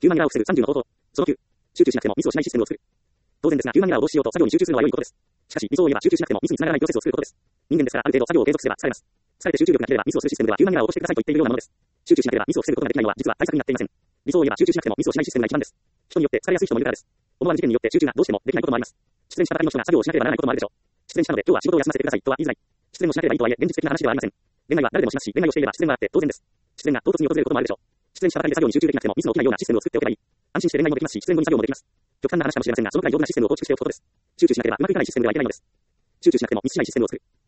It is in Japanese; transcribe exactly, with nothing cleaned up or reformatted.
ヒューマンエラーを防ぐさんじゅうの方法。そのきゅう、集中しなくてもミスをしないシステムを作る。当然ですが、ヒューマンエラーを防止しようと作業に集中するのは良いことです。しかし、理想を言えば集中しなくてもミスにつながらないプロセスを作ることです。人間ですからある程度作業を継続すれば疲れます。疲れて集中力が切ればミスをするシステムではヒューマンエラーを落としてくださいと言っているようなものです。集中しなければミスを防ぐことができないのは実は対策になっていません。理想を言えば集中しなくてもミスをしないシステムが一番です。人によって疲れやすい人もいるからです。思わぬ事件によって集中がどうしてもできないこともあります。失恋したばかりの人が作業をしなければならないこともあるでしょう。失恋したので今日は仕事を休ませてくださいとは言いづらい。失恋をしなければいいとはいえ現実的な話ではありません。恋愛は誰でもしますし、恋愛をしていれば失恋があって当然です。失恋が唐突に訪れることもあるでしょう。失恋したばかりで作業に集中できなくてもミスの起きないようなシステムを作っておけばいい。安心して恋愛もできますし、失恋後に作業もできます。極端な話かもしれませんが、そのくらい丈夫なシステムを構築しておくことです。集中しなければうまくいかないシステムではいけないのです。集中しなくてもミスしないシステムを作る。